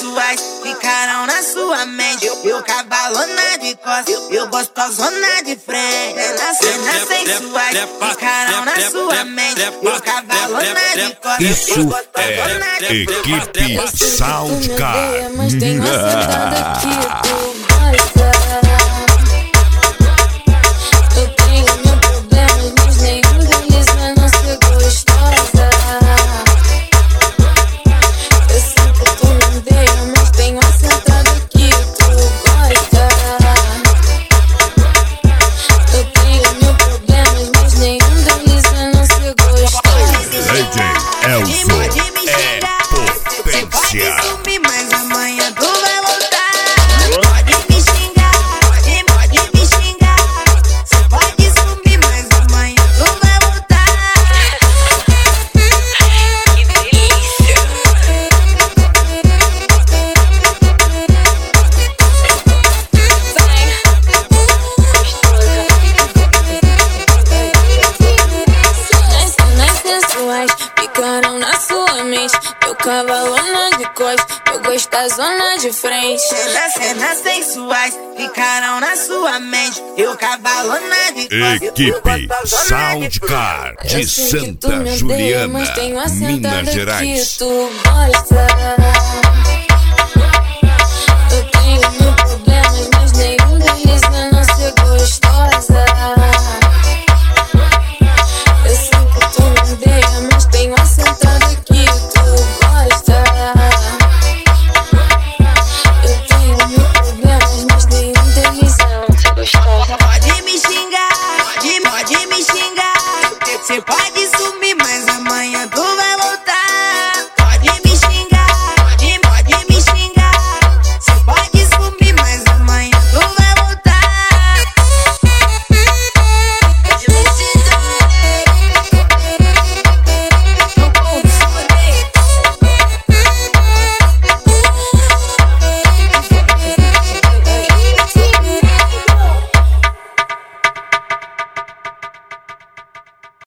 sensuais ficarão na sua mente. Eu cavalona de costas, eu gostosona de frente. Cenas sensuais ficarão na sua mente. Eu cavalona de costas, isso é equipe Soundcar. Mas tem uma sentada que tu gosta. Eu tenho mil problemas, mas nenhum deles vai não ser gostosa. Eu sei que tu me odeia, mas tem uma sentada que tu gosta. Eu tenho mil problemas, mas nenhum deles vai não ser gostosa. DJ Elzo é potência. Pode sumir, mas amanhã tu vai voltar. Pode me xingar, pode me xingar. Você pode sumir, mas amanhã tu vai voltar. Que delícia! Cenas sensuais ficaram na sua mente. Eu cavalona de costas, eu gostosona de frente. Cenas sensuais ficarão na sua mente. Eu cavalona de costas, Equipe Soundcar de Eu sei que tu Santa me odeia, Juliana, mas tem uma Minas sentada Gerais. que tu gosta. Eu tenho mil problemas, mas nenhum deles vai não ser gostosa. Eu sei que tu me odeia, mas tem uma sentada que tu gosta. Eu tenho mil problemas, mas nenhum deles não ser gostosa. Pode me xingar, pode me xingar. Você pode